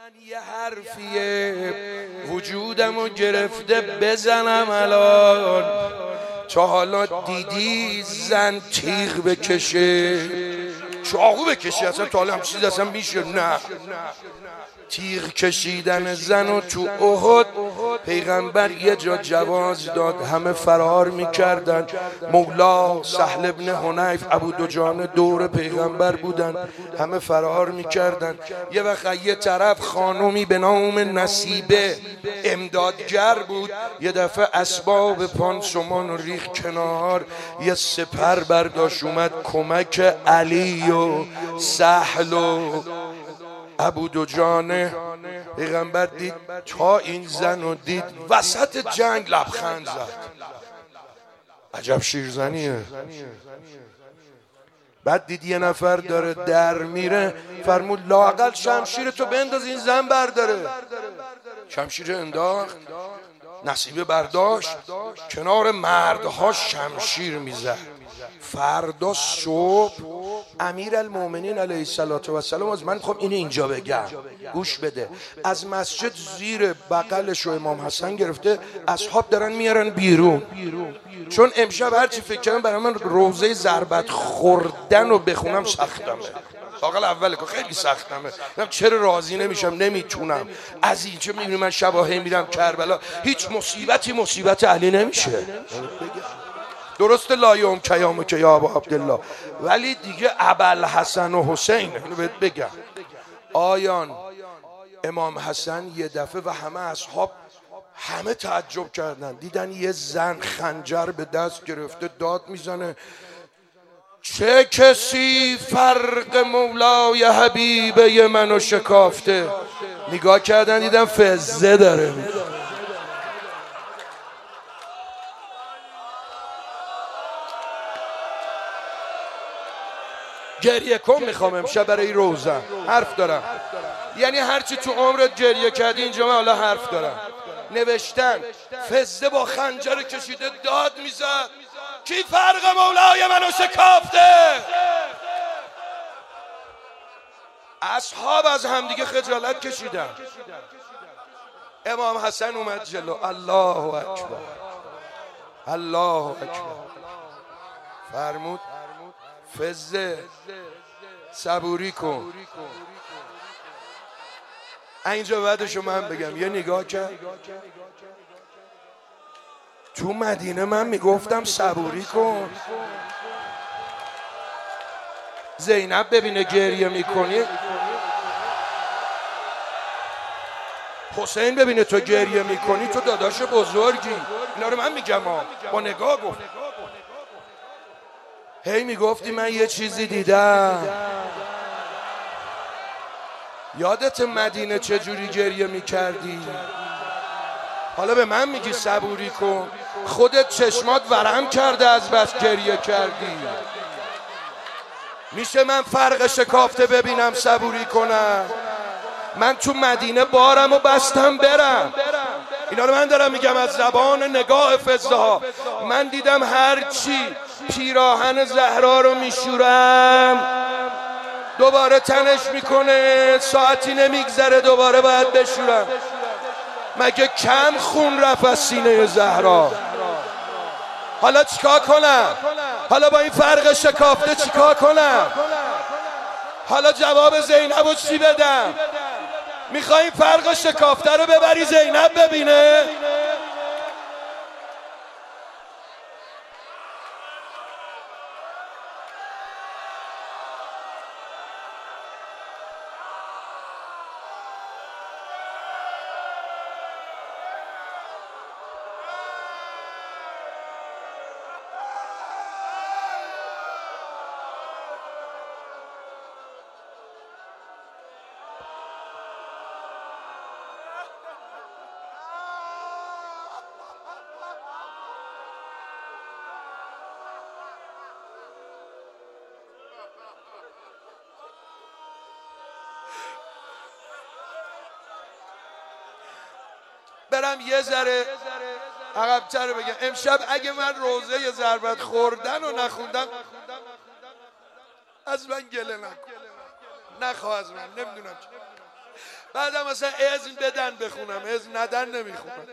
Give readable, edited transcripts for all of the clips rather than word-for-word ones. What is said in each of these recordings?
من یه حرفیه وجودمو گرفته بزنم الان، تا حالا دیدی زن تیغ بکشه چاقو بکشه؟ اصلا تا حالا هم چیز اصلا میشه؟ نه. تیغ کشیدن زن و تو احد پیغمبر یه جا جواز داد، همه فرار میکردن. مولا سهل بن حنیف ابو دجانه دور پیغمبر بودن، همه فرار میکردن. یه وقت یه طرف خانومی به نام نصیبه امدادگر بود، یه دفعه اسباب پانسمان و ریخ کنار، یه سپر برداشت اومد کمک علی و سهل و ابو دجانه. پیغمبر دید تا این زن رو دید وسط جنگ لبخند زد. عجب شیرزنیه. بعد دید یه نفر داره در میره، فرمود لااقل شمشیر تو بنداز این زن برداره. شمشیر انداخت، نصیبه برداشت، کنار مردها شمشیر میزد. فردا صبح امیرالمومنین علیه السلام از من خب اینو اینجا بگم گوش بده، از مسجد زیر بغلش رو امام حسن گرفته، اصحاب دارن میارن بیرون، چون امشب هرچی فکر کردم برای من روزه ضربت خوردن رو بخونم سختمه. اقل اول که خیلی سختمه، چرا راضی نمیشم، نمیتونم. از اینجا میبینی من شباهی میرم کربلا، هیچ مصیبت علی نمیشه. درست لایوم کیامو که یا ابا عبدالله، ولی دیگه ابوالحسن و حسین. اینو بهت بگم، آیان امام حسن یه دفعه و همه اصحاب همه تعجب کردن، دیدن یه زن خنجر به دست گرفته داد میزنه، چه کسی فرق مولای حبیبه منو شکافته؟ نگاه کردن دیدن فزه داره. گریه کن میخوام امشب برای روزه، حرف دارم. یعنی هرچی تو عمرت گریه کردی اینجا من حالا حرف دارم. نوشتن فزه با خنجر کشیده داد میزد، کی فرق مولای منو شکافته؟ اصحاب از همدیگه خجالت کشیدن. امام حسن اومد جلو، الله اکبر الله اکبر، فرمود فزه صبوری کن. اینجا بعدشو من بگم، یه نگاه کرد، تو مدینه من میگفتم صبوری کن، زینب ببینه گریه میکنی، حسین ببینه تو گریه میکنی، تو داداش بزرگی. اینا رو من میگم با نگاه گفت. هی میگفتی من یه چیزی دیدم، یادت مدینه چجوری گریه میکردی؟ حالا به من میگی صبوری کن، خودت چشمات ورم کرده از بس گریه کردی. میشه من فرق شکافته ببینم صبوری کنم؟ من تو مدینه بارم و بستم برم. اینا رو من دارم میگم از زبان نگاه فزه ها. من دیدم هرچی پیراهن زهرا رو میشورم دوباره تنش میکنه، ساعتی نمیگذره دوباره باید بشورم. مگه کم خون رفت از سینه زهرا؟ حالا چیکار کنم؟ حالا با این فرق شکافته چیکار کنم؟ حالا جواب زینب رو چی بدم؟ میخوای این فرق شکافته رو ببری زینب ببینه؟ برم یه ذره عقب‌تر بگم، امشب اگه من روزه ضربت خوردن رو نخوندم از من گله نکن، نخواه از من، نمیدونم بعدم مثلا اذن بدن بخونم، اذن ندن نمیخونم.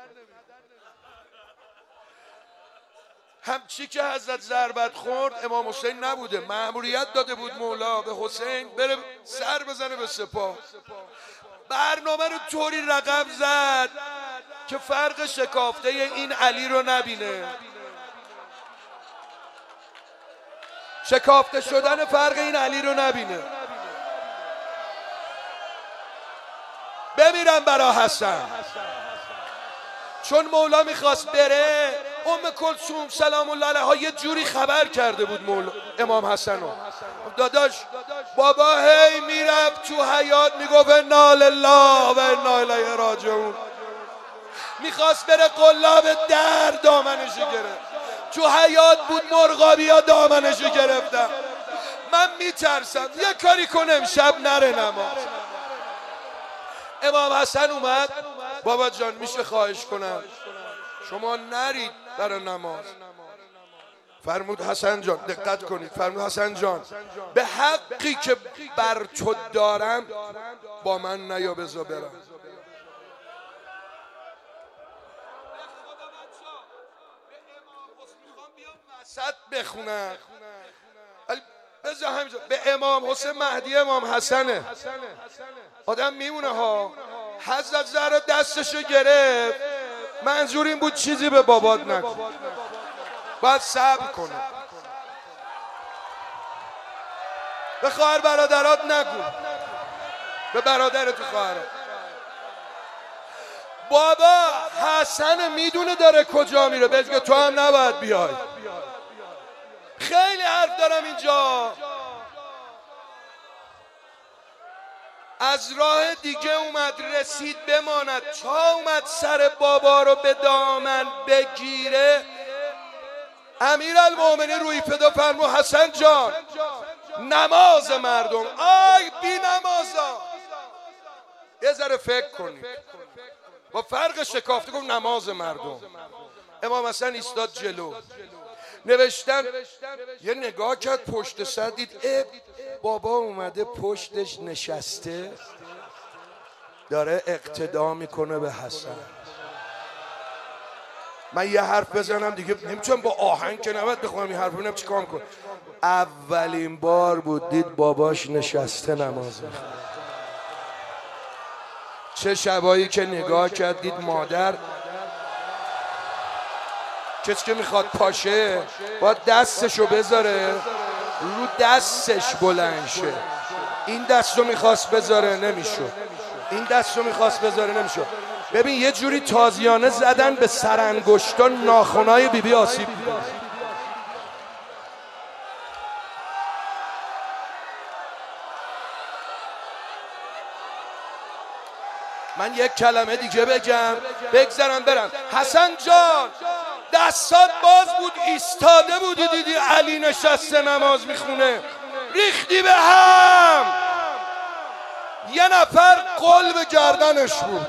همچی که حضرت ضربت خورد امام حسین نبوده، مأموریت داده بود مولا به حسین بره سر بزنه به سپاه. برنامه رو طوری رقم زد که فرق شکافته این علی رو نبینه. شکافته شدن فرق این علی رو نبینه. بمیرم برا حسن. چون مولا میخواست بره، ام کلثوم سلام الله علیها یه جوری خبر کرده بود مولا امام حسنو. داداش بابا هی میرفت تو حیات میگفت انا لله و انا الیه راجعون. میخواست بره قلاب در دامنشو گرفت. تو حیات بود مرغابیا دامنشو گرفتم. من میترسم یه کاری کنم شب نره نماز. امام حسن اومد، بابا جان میشه خواهش کنم شما نرید برای نماز؟ فرمود حسن جان دقت کنید، فرمود حسن جان به حقی که بر تو دارم با من نیا بذار برم. وسط بخونم بذار همینجا به امام حسین مهدی امام حسنه. آدم میمونه ها. حضرت زهرا دستشو گرفت، منظور این بود چیزی به بابات نکن، باید صبر کنه. به خواهر برادرات نگو، به برادر تو خواهرات. بابا حسن میدونه داره کجا میره، بگه تو هم نباید بیای. خیلی حرف دارم اینجا. از راه دیگه اومد رسید بماند، چا اومد سر بابا رو به دامن بگیره. امیرالمومنین روی فدا فرمود حسن جان نماز مردم، آی بی نمازا. یه ذره فکر کنید، با فرق شکافته گفت نماز مردم. امام حسن ایستاد جلو، نوشتن یه نگاه کرد پشت سر، دید بابا اومده پشتش نشسته داره اقتدا میکنه به حسن. من یه حرف بزنم دیگه نمیتونم با آهنگ که نباید بخونم این حرف رو، نمیدونم چیکار میکنم. اولین بار بود دید باباش نشسته نماز میخونه. چه شبایی که نگاه کرد دید مادر کسی که میخواد پاشه باید دستشو بذاره رو دستش بلند شه. این دستو میخواست بذاره نمیشد، این دستو میخواست بذاره نمیشد. ببین یه جوری تازیانه زدن به سرانگشتا ناخنای بیبی آسیب دیدن. من یک کلمه دیگه بگم بگذارم برم. حسن جان دستات باز بود ایستاده بودی دیدی علی نشسته نماز میخونه، ریختی به هم. یه نفر قلب گردنش بود،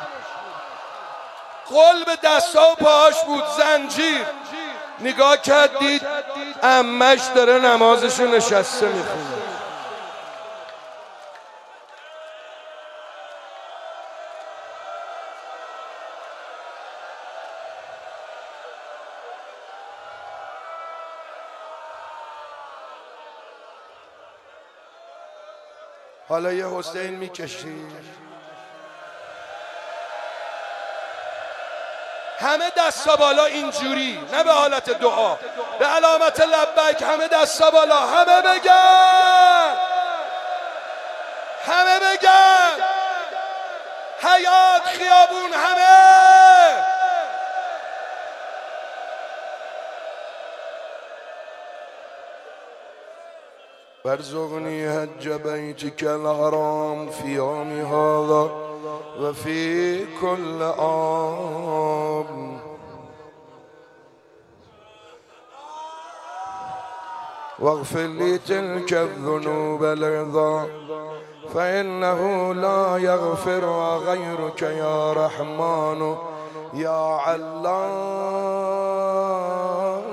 قلب دستا و پاهاش بود، زنجیر. نگاه کرد دید عمش داره نمازشو نشسته میخونه. حالا یه حسین میکشی، همه دستا بالا اینجوری، نه به حالت دعا، به علامت لبیک، همه دستا بالا، همه بگن، همه بگن، حیات خیابون همه. وارزقني حج بيتك الحرام في يوم هذا وفي كل عام واغفر لي تلك الذنوب العظام فإنه لا يغفر غيرك يا رحمن يا علام.